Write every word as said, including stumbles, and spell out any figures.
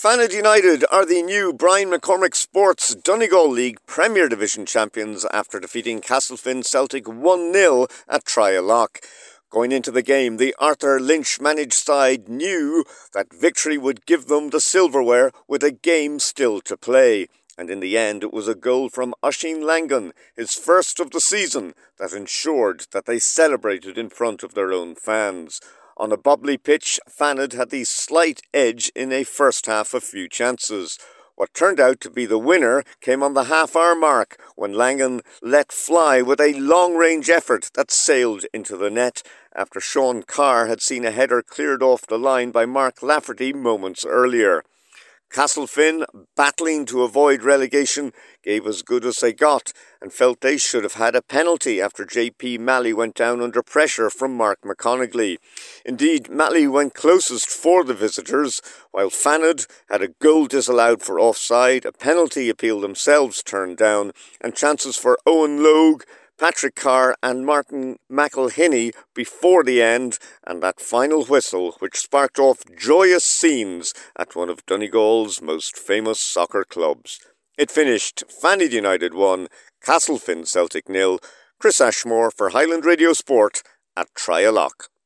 Fanad United are the new Brian McCormick Sports Donegal League Premier Division champions after defeating Castlefin Celtic one nil at Trialock. Going into the game, the Arthur Lynch-managed side knew that victory would give them the silverware with a game still to play. And in the end, it was a goal from Oisín Langan, his first of the season, that ensured that they celebrated in front of their own fans. On a bubbly pitch, Fanad had the slight edge in a first half of few chances. What turned out to be the winner came on the half-hour mark when Langan let fly with a long-range effort that sailed into the net after Sean Carr had seen a header cleared off the line by Mark Lafferty moments earlier. Castlefin, battling to avoid relegation, gave as good as they got and felt they should have had a penalty after J P Malley went down under pressure from Mark McConaughey. Indeed, Malley went closest for the visitors, while Fanad had a goal disallowed for offside, a penalty appeal themselves turned down, and chances for Owen Logue, Patrick Carr and Martin McElhinney before the end, and that final whistle which sparked off joyous scenes at one of Donegal's most famous soccer clubs. It finished Fanad United one, Castlefin Celtic nil. Chris Ashmore for Highland Radio Sport at Trialock.